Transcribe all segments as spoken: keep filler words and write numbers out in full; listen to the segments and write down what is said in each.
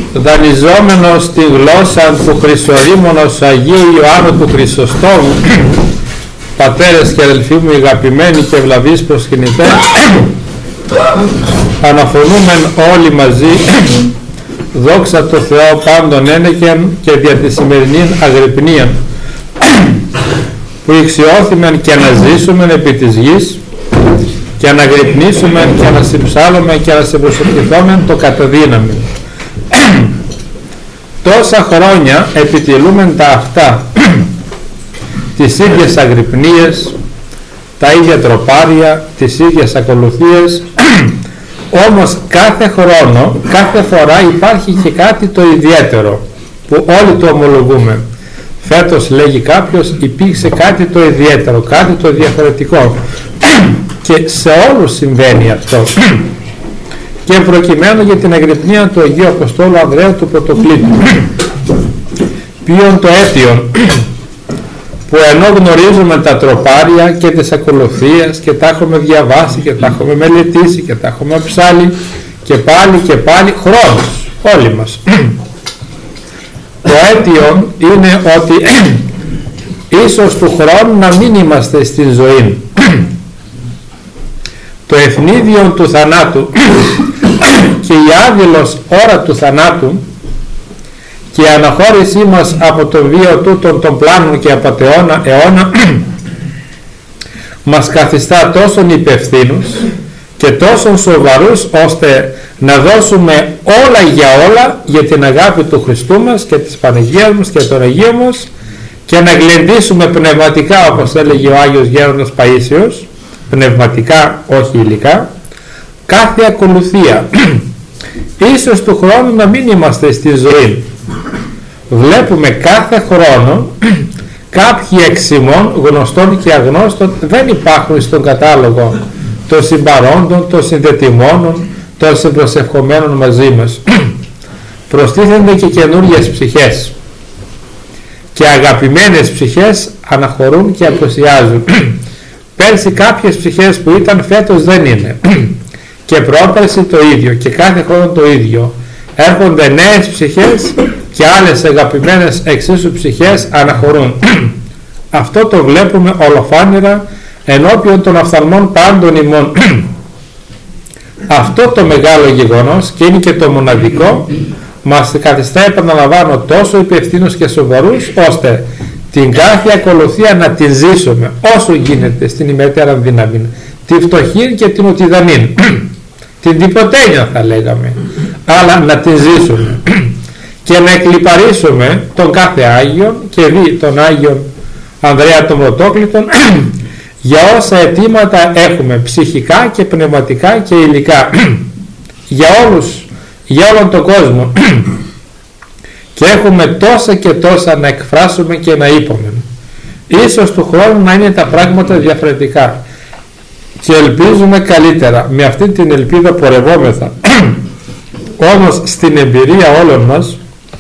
δανειζόμενος τη γλώσσα του Χρυσορήμωνος Αγίου Ιωάννου του Χρυσοστόμου, πατέρες και αδελφοί μου αγαπημένοι και ευλαβείς προσκυνητές, αναφωνούμεν όλοι μαζί δόξα τω Θεώ πάντων ένεκεν και δια τη σημερινήν αγρυπνίαν που ηξιώθημεν και να ζήσουμεν επί της γης και να αγρυπνήσουμεν και να συμψάλλομεν και να συμπροσευχηθόμεν το καταδύναμεν. Τόσα χρόνια επιτελούμεν τα αυτά τις ίδιες αγρυπνίες, τα ίδια τροπάρια, τις ίδιες ακολουθίες, όμως κάθε χρόνο, κάθε φορά υπάρχει και κάτι το ιδιαίτερο που όλοι το ομολογούμε. Φέτος, λέγει κάποιος, υπήρξε κάτι το ιδιαίτερο, κάτι το διαφορετικό και σε όλους συμβαίνει αυτό. Και προκειμένου για την αγρυπνία του Αγίου Αποστόλου Ανδρέου του Πρωτοκλήτου, ποιον το αίτιον, που ενώ γνωρίζουμε τα τροπάρια και τις ακολουθίες και τα έχουμε διαβάσει και τα έχουμε μελετήσει και τα έχουμε ψάλει και πάλι και πάλι χρόνος όλοι μας, το αίτιον είναι ότι ίσως του χρόνου να μην είμαστε στη ζωή. Το ευνίδιον του θανάτου και η άδειλος ώρα του θανάτου και η αναχώρησή μας από το βίο τούτων των πλάνων και απατεώνα αιώνα μας καθιστά τόσον υπευθύνους και τόσον σοβαρούς ώστε να δώσουμε όλα για όλα για την αγάπη του Χριστού μας και της Παναγίας μας και των Αγίων μας και να γλεντήσουμε πνευματικά, όπως έλεγε ο Άγιος Γέροντας Παΐσιος, πνευματικά όχι υλικά, κάθε ακολουθία. Ίσως του χρόνου να μην είμαστε στη ζωή. Βλέπουμε κάθε χρόνο κάποιοι εξημών γνωστών και αγνώστων δεν υπάρχουν στον κατάλογο των συμπαρόντων, των συνδετημόνων, των συμπροσευχομένων μαζί μας. Προστίθενται και καινούργιες ψυχές και αγαπημένες ψυχές αναχωρούν και αποσιάζουν. Πέρσι κάποιες ψυχές που ήταν, φέτος δεν είναι, και πρόπερσι το ίδιο και κάθε χρόνο το ίδιο. Έρχονται νέες ψυχές και άλλες αγαπημένες εξίσου ψυχές αναχωρούν. Αυτό το βλέπουμε ολοφάνερα ενώπιον των οφθαλμών πάντων ημών. Αυτό το μεγάλο γεγονός, και είναι και το μοναδικό, μας καθιστά, επαναλαμβάνω, τόσο υπευθύνους και σοβαρούς ώστε την κάθε ακολουθία να την ζήσουμε όσο γίνεται στην ημετέρα δύναμη, τη φτωχή και την οτιδανή, την τυποτένια θα λέγαμε, αλλά να την ζήσουμε και να εκλιπαρίσουμε τον κάθε Άγιον και δι τον Άγιον Ανδρέα τον Πρωτόκλητον για όσα αιτήματα έχουμε ψυχικά και πνευματικά και υλικά για όλους, για όλον τον κόσμο και έχουμε τόσα και τόσα να εκφράσουμε και να είπαμε. Ίσως του χρόνου να είναι τα πράγματα διαφορετικά και ελπίζουμε καλύτερα. Με αυτή την ελπίδα πορευόμεθα. Όμως στην εμπειρία όλων μας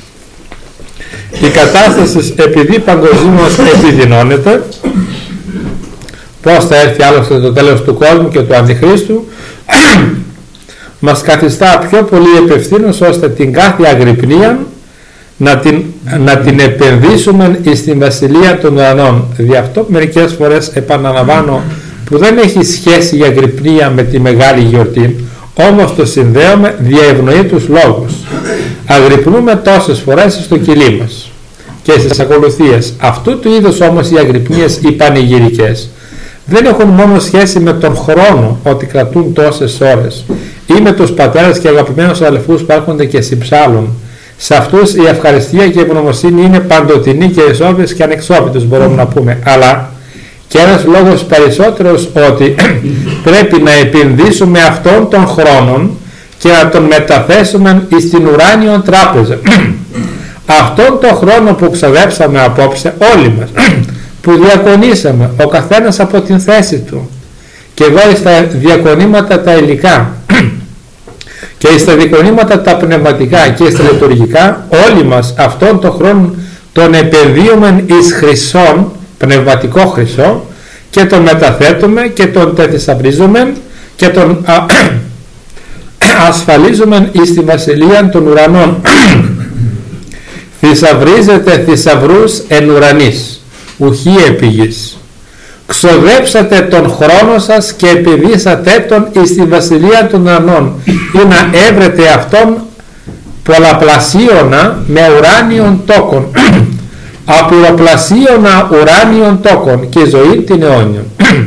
η κατάσταση, επειδή παγκοσμίως επιδεινώνεται, πώς θα έρθει άλλωστε το τέλος του κόσμου και του Αντιχρίστου, μας καθιστά πιο πολύ επευθύνους ώστε την κάθε αγρυπνία να την, να την επενδύσουμε στην Βασιλεία των Ουρανών. Δι' αυτό μερικές φορές επαναλαμβάνω που δεν έχει σχέση η αγρυπνία με τη μεγάλη γιορτή, όμως το συνδέουμε δια ευνοήτους λόγους. Αγρυπνούμε τόσες φορές στο κιλί μας και στις ακολουθίες. Αυτού του είδους όμως οι αγρυπνίες, οι πανηγυρικές, δεν έχουν μόνο σχέση με τον χρόνο ότι κρατούν τόσες ώρες ή με τους πατέρες και αγαπημένους αδελφούς που έρχονται και συμψάλλουν. Σε αυτούς η ευχαριστία και η ευγνωμοσύνη είναι παντοτινή και ισόβιες και ανεξόπιτος, μπορούμε να πούμε. Αλλά και ένας λόγος περισσότερος ότι πρέπει να επενδύσουμε αυτόν τον χρόνο και να τον μεταθέσουμε στην ουράνιο τράπεζα. Αυτόν τον χρόνο που ξοδέψαμε απόψε όλοι μας, που διακονήσαμε ο καθένας από την θέση του και εγώ στα διακονήματα τα υλικά και στα διακονήματα τα πνευματικά και στα λειτουργικά, όλοι μας αυτόν τον χρόνο τον επενδύουμε εις χρυσόν, πνευματικό χρυσό, και τον μεταθέτουμε και τον τεθυσαυρίζουμε και τον α, ασφαλίζομεν εις τη βασιλεία των ουρανών. Θησαυρίζετε θησαυρούς εν ουρανής, ουχή επί γης. Ξοδέψατε τον χρόνο σας και επιδίσατε τον εις τη βασιλεία των ουρανών, ή να έβρετε αυτόν πολλαπλασίωνα με ουράνιον τόκον, απειροπλασίωνα ουράνιον τόκον και ζωή την αιώνιον.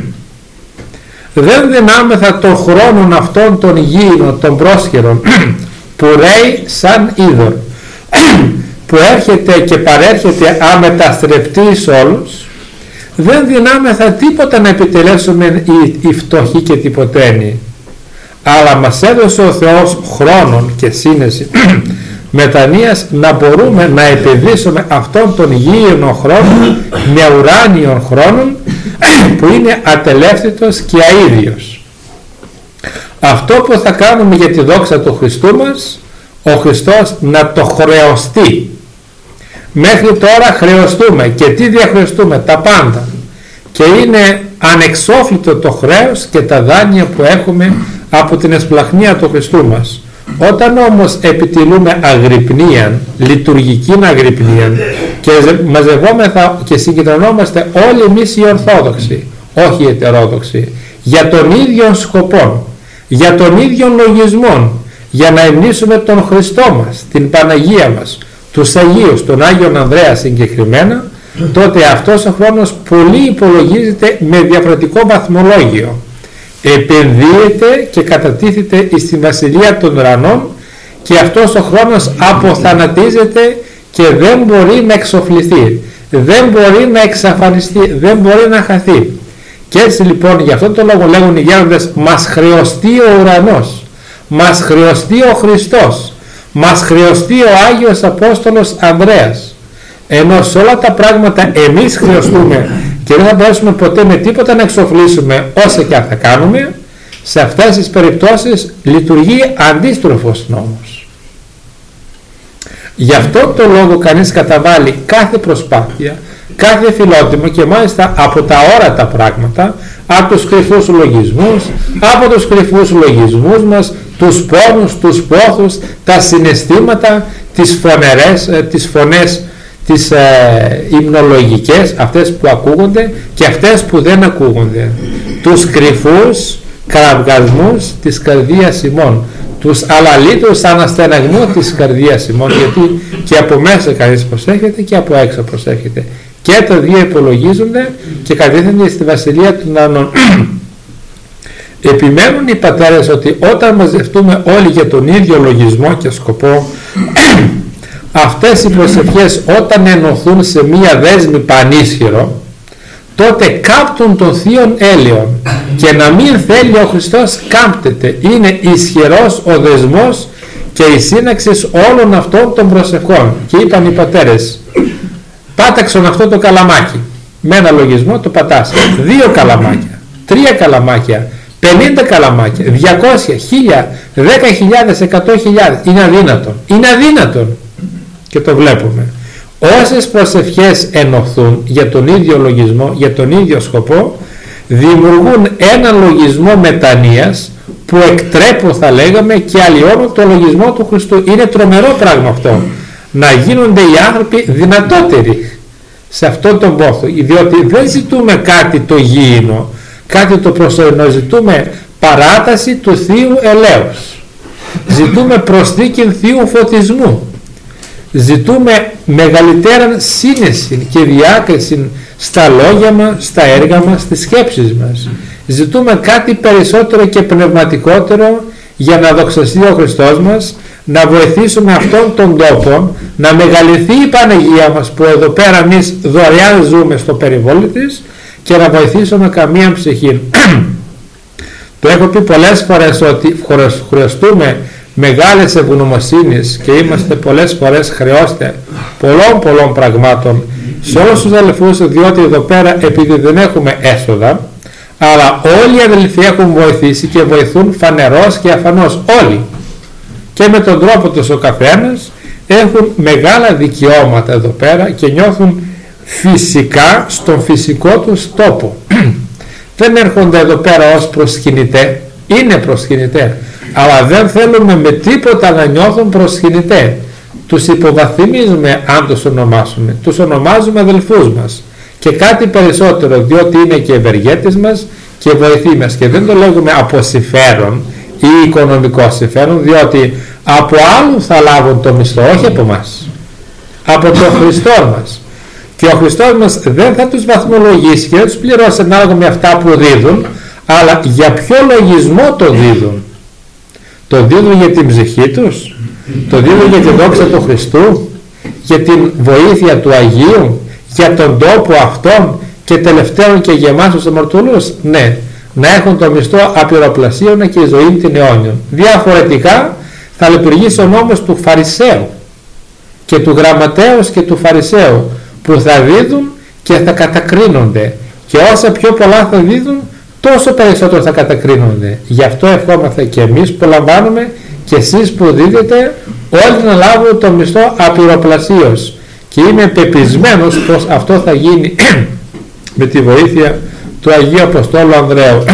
Δεν δυνάμεθα των χρόνων αυτών των γήινων, των πρόσχερων, που ρέει σαν είδωρ, που έρχεται και παρέρχεται αμεταστρεπτής όλους. Δεν δυνάμεθα τίποτα να επιτελέσουμε οι, οι φτωχοί και τυποτένοι, αλλά μας έδωσε ο Θεός χρόνων και σύνεση μετανοίας να μπορούμε να επιδίσουμε αυτόν τον γήινο χρόνο με ουράνιον χρόνων που είναι ατελεύθυτος και αίδιος. Αυτό που θα κάνουμε για τη δόξα του Χριστού μας, ο Χριστός να το χρεωστεί. Μέχρι τώρα χρεωστούμε, και τι διαχρεωστούμε? Τα πάντα, και είναι ανεξόφλητο το χρέος και τα δάνεια που έχουμε από την εσπλαχνία του Χριστού μας. Όταν όμως επιτελούμε αγρυπνία, λειτουργική αγρυπνία, και μαζευόμεθα και συγκεντρωνόμαστε όλοι εμείς οι Ορθόδοξοι, όχι οι Ετερόδοξοι, για τον ίδιο σκοπό, για τον ίδιο λογισμό, για να εμνήσουμε τον Χριστό μας, την Παναγία μας, τους Αγίους, τον Άγιον Ανδρέα συγκεκριμένα, τότε αυτός ο χρόνος πολύ υπολογίζεται με διαφορετικό βαθμολόγιο. Επενδύεται και κατατίθεται στη βασιλεία των ουρανών, και αυτός ο χρόνος αποθανατίζεται και δεν μπορεί να εξοφληθεί, δεν μπορεί να εξαφανιστεί, δεν μπορεί να χαθεί. Και έτσι λοιπόν, γι' αυτό το λόγο λέγουν οι γέροντες, μας χρεωστεί ο ουρανός, μας χρεωστεί ο Χριστός, μας χρεωστεί ο Άγιος Απόστολος Ανδρέας. Ενώ σε όλα τα πράγματα εμείς χρεωστούμε και δεν θα μπορέσουμε ποτέ με τίποτα να εξοφλήσουμε όσα και αν θα κάνουμε, σε αυτές τις περιπτώσεις λειτουργεί αντίστροφος νόμος. Γι' αυτό το λόγο κανείς καταβάλει κάθε προσπάθεια, κάθε φιλότιμο, και μάλιστα από τα όρατα πράγματα, από τους κρυφούς λογισμούς, από τους κρυφούς λογισμούς μας, τους πόνους, τους πόθους, τα συναισθήματα, τις φωνερές, τις φωνές, τις ε, υμνολογικές, αυτές που ακούγονται και αυτές που δεν ακούγονται, τους κρυφούς κραυγασμούς της καρδίας ημών, τους αλαλίτους αναστεναγμού της καρδίας ημών, γιατί και από μέσα κανείς προσέχεται και από έξω προσέχεται, και τα δύο υπολογίζονται και κατευθύνονται στη βασιλεία των ουρανών. Επιμένουν οι πατέρες ότι όταν μαζευτούμε όλοι για τον ίδιο λογισμό και σκοπό, αυτές οι προσευχές όταν ενωθούν σε μία δέσμη πανίσχυρο, τότε κάπτουν τον θείον έλεον, και να μην θέλει ο Χριστός κάμπτεται. Είναι ισχυρός ο δεσμός και η σύναξη όλων αυτών των προσευχών. Και είπαν οι πατέρες, πάταξον αυτό το καλαμάκι, με ένα λογισμό το πατάς, δύο καλαμάκια, τρία καλαμάκια, πενήντα καλαμάκια, διακόσια, χίλια, δέκα χιλιάδες, εκατό χιλιάδες. Είναι αδύνατον, είναι αδύνατον. Και το βλέπουμε. Όσες προσευχές ενωθούν για τον ίδιο λογισμό, για τον ίδιο σκοπό, δημιουργούν ένα λογισμό μετανοίας που εκτρέπω, θα λέγαμε, και αλλοιώνουν το λογισμό του Χριστού. Είναι τρομερό πράγμα αυτό, να γίνονται οι άνθρωποι δυνατότεροι σε αυτόν τον πόθο, διότι δεν ζητούμε κάτι το γήινο, κάτι το προσωρινό, ζητούμε παράταση του Θείου ελέους, ζητούμε προσθήκη Θείου φωτισμού, ζητούμε μεγαλύτερα σύνεση και διάκριση στα λόγια μας, στα έργα μας, στις σκέψεις μας. Ζητούμε κάτι περισσότερο και πνευματικότερο για να δοξαστεί ο Χριστός μας, να βοηθήσουμε αυτόν τον τόπο να μεγαλυθεί η Παναγία μας, που εδώ πέρα εμείς δωρεάν ζούμε στο περιβόλι της, και να βοηθήσουμε καμία ψυχή. Το έχω πει πολλές φορές ότι χρειαστούμε μεγάλες ευγνωμοσύνης και είμαστε πολλές φορές χρεώστε πολλών πολλών πραγμάτων σε όλους τους αδελφούς, διότι εδώ πέρα, επειδή δεν έχουμε έσοδα, αλλά όλοι οι αδελφοί έχουν βοηθήσει και βοηθούν φανερός και αφανός όλοι, και με τον τρόπο τους ο καθένας έχουν μεγάλα δικαιώματα εδώ πέρα και νιώθουν φυσικά στον φυσικό τους τόπο. Δεν έρχονται εδώ πέρα ως προσκυνητέ, είναι προσκυνητέ, αλλά δεν θέλουμε με τίποτα να νιώθουν προσκυνητέ. Τους υποβαθμίζουμε αν τους ονομάσουμε, τους ονομάζουμε αδελφούς μας και κάτι περισσότερο, διότι είναι και ευεργέτες μας και βοηθοί μας, και δεν το λέγουμε από συμφέρον ή οικονομικό συμφέρον, διότι από άλλους θα λάβουν το μισθό, όχι από μας, από τον Χριστό μας, και ο Χριστός μας δεν θα τους βαθμολογήσει και δεν τους πληρώσει ανάλογα με αυτά που δίδουν, αλλά για ποιο λογισμό το δίδουν. Το δίδουν για την ψυχή τους, το δίδουν για την δόξα του Χριστού, για την βοήθεια του Αγίου, για τον τόπο αυτόν, και τελευταίον και για εμάς τους αμαρτωλούς. Ναι, να έχουν το μισθό απειροπλασίωνα και η ζωή την αιώνιον. Διαφορετικά θα λειτουργήσει ο νόμος του Φαρισαίου και του Γραμματέως και του Φαρισαίου, που θα δίδουν και θα κατακρίνονται, και όσα πιο πολλά θα δίδουν, τόσο περισσότερο θα κατακρίνονται. Γι' αυτό ευχόμαστε και εμείς που λαμβάνουμε, και εσείς που δίδετε, όλοι να λάβουν το μισθό απειροπλασίως, και είμαι πεπισμένος πως αυτό θα γίνει με τη βοήθεια του Αγίου Αποστόλου Ανδρέου.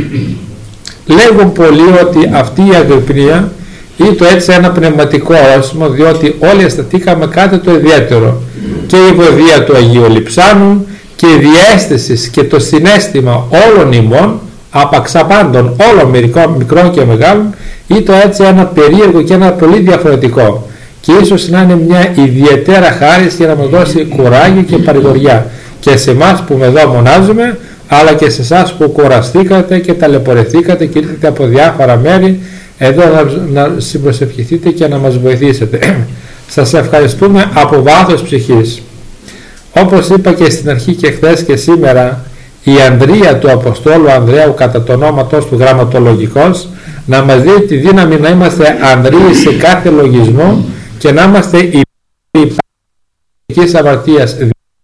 Λέγουν πολλοί ότι αυτή η αγρυπνία είναι το έτσι ένα πνευματικό όροσημο, διότι όλοι αισθανθήκαμε κάτι το ιδιαίτερο, και η βοηθεία του Αγίου Λειψάνου και η διαίσθηση και το συναίσθημα όλων ημών, απαξαπάντων όλων μικρών και μεγάλων, ή το έτσι ένα περίεργο και ένα πολύ διαφορετικό, και ίσως να είναι μια ιδιαίτερα χάρις για να μας δώσει κουράγιο και παρηγοριά, και σε εμάς που εδώ μονάζουμε, αλλά και σε εσάς που κουραστήκατε και ταλαιπωρηθήκατε και ήρθατε από διάφορα μέρη εδώ να, να συμπροσευχηθείτε και να μας βοηθήσετε. Σας ευχαριστούμε από βάθος ψυχής. Όπως είπα και στην αρχή και χθες και σήμερα, η Ανδρεία του Αποστόλου Ανδρέου, κατά το ονόματός του γραμματολογικός, να μας δίνει τη δύναμη να είμαστε Ανδρείοι σε κάθε λογισμό και να είμαστε υπέρ αμαρτίας.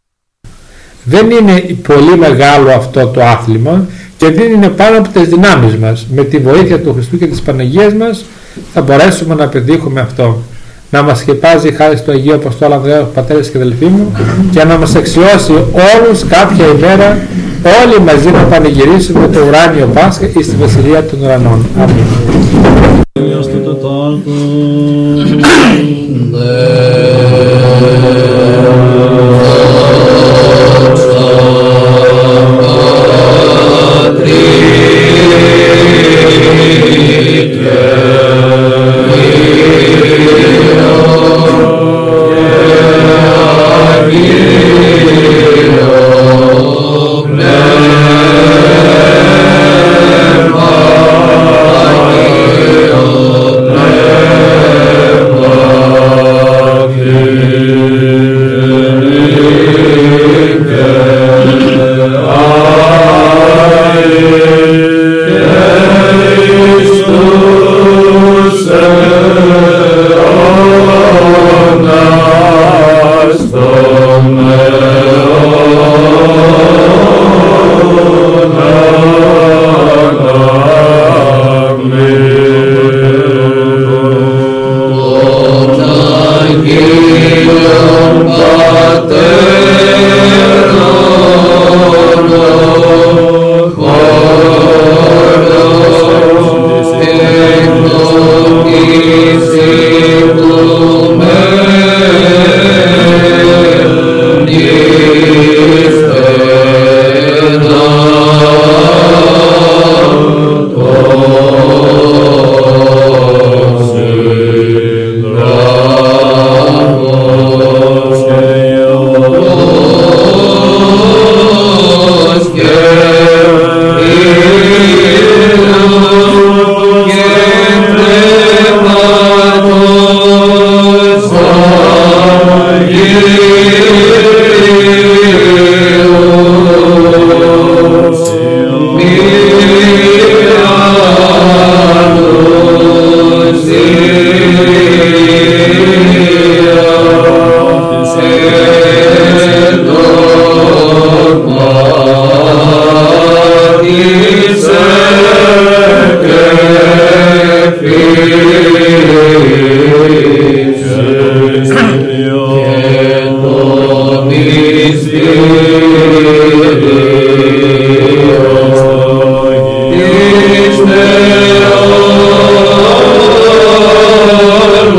Δεν είναι πολύ μεγάλο αυτό το άθλημα και δεν είναι πάνω από τις δυνάμεις μας. Με τη βοήθεια του Χριστού και της Παναγίας μας θα μπορέσουμε να πετύχουμε αυτό. Να μας σκεπάζει χάρη στο Αγίο Αποστόλου Ανδρέου, πατέρες και αδελφοί μου, και να μας αξιώσει όλους κάποια ημέρα όλοι μαζί να πανηγυρίσουμε το ουράνιο Πάσχα ή στη Βασιλεία των Ουρανών. Αμήν. Oh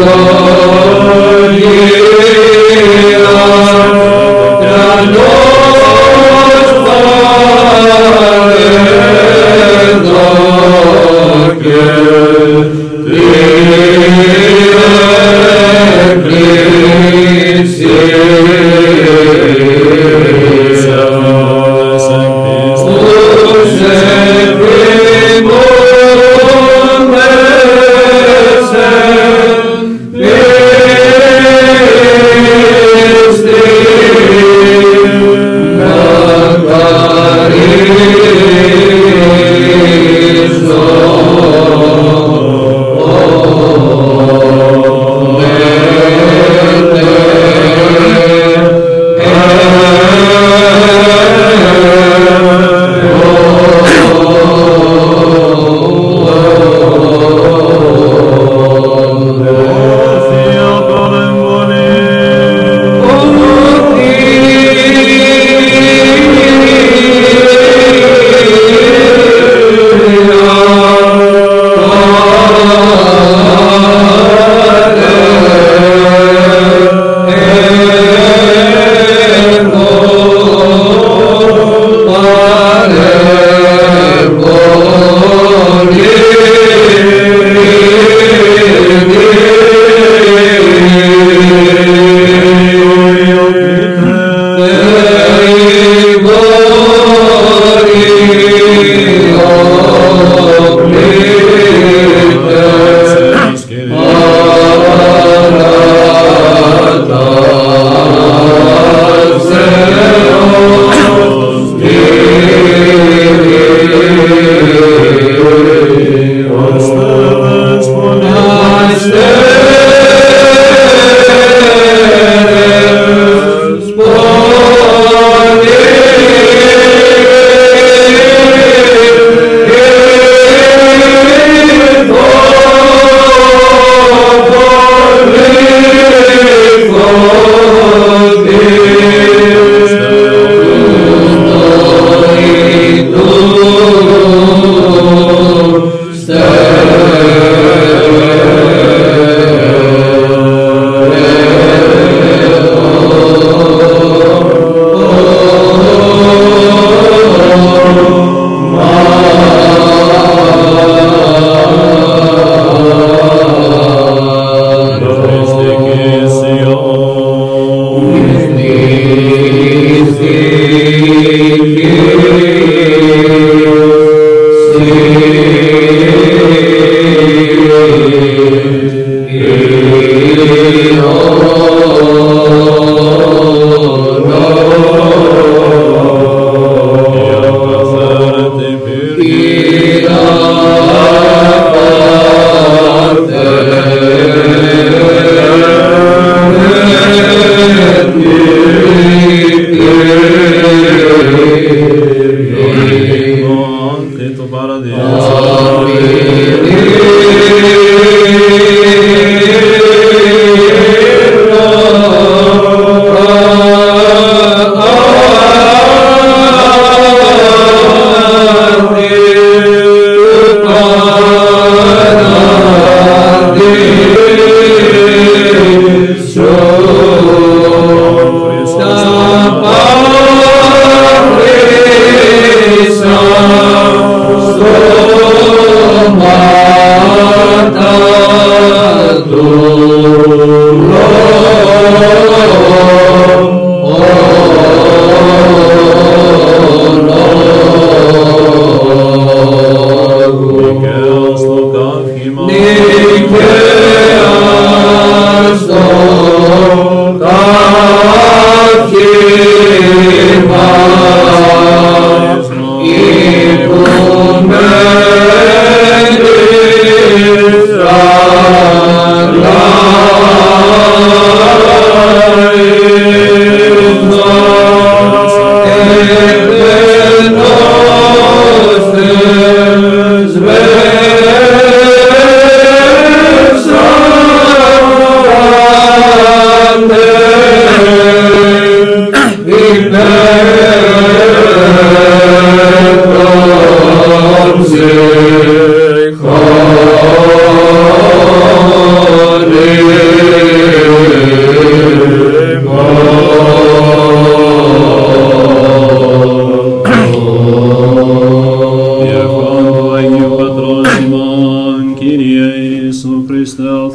Lord.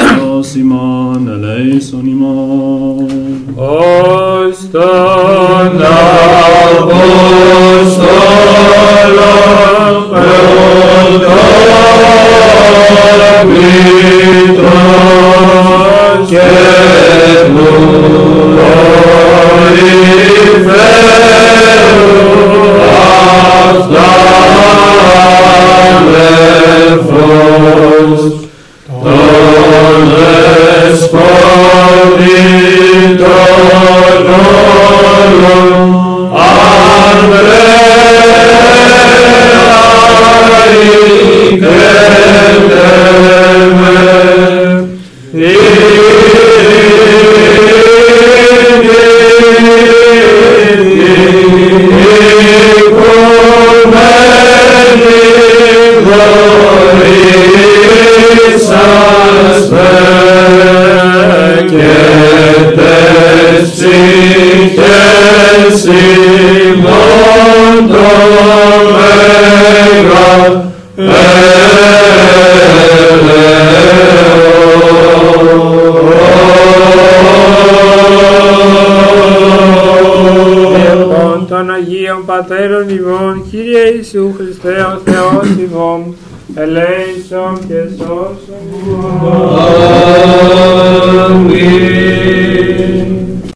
Θεός ημών, ελέησον ημών. Ως τον Απόστολο πρωτοκλήτως και του κορυφαίου αυτά αδελφός των δεσπότη των όλων Ανδρέα οικέτευε των Αγίων Πατέρων ημών, Κύριε Ιησού Χριστέ ο Θεός ημών, ελέησον και σώσον ημών. Αμήν.